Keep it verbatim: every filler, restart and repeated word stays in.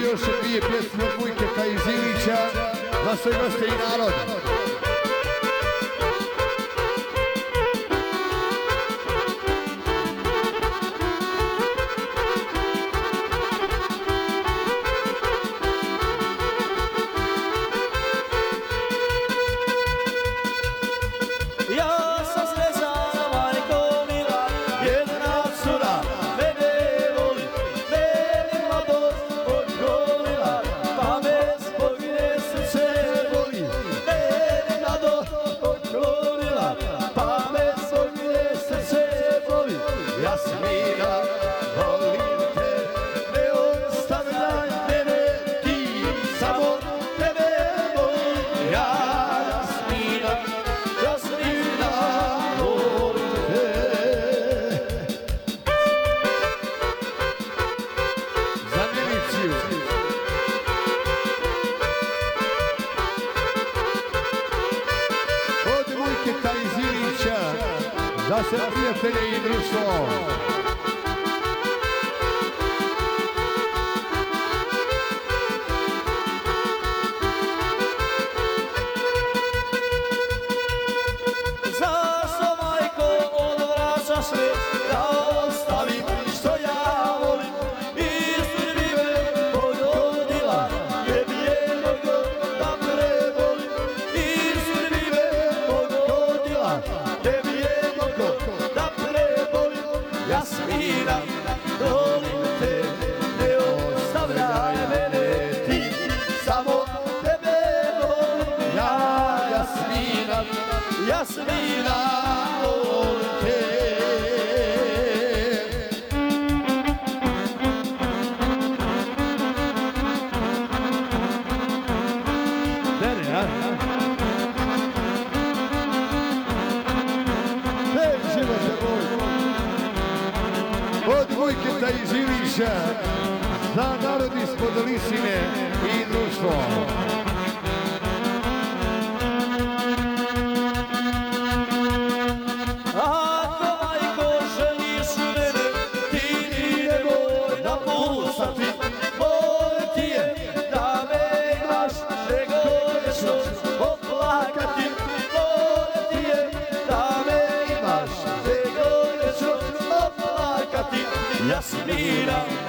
još dvije pjesme od Vujketa iz Ilića za sve goste i narod. Za sve prijatelje i društvo. Zašto, majko, odvraćaš me da ostavim što ja volim? Istini me pogodila, tebi je mogo da prebolim. Istini me pogodila, tebi je da prebolim. Jasmina, volim te, ne ostavljaj mene ti, samo tebe volim ja. Jasmina, Jasmina, volim te. Bene, ja? Od Vujketa iz Ilića za narod ispod Lisine i društvo. Ako, majko, želiš mene, ti ni nemoj napustati. Molim ti je da me imaš, nego nešto oplakati. Molim ti je da me imaš, nego nešto oplakati. Jasmina,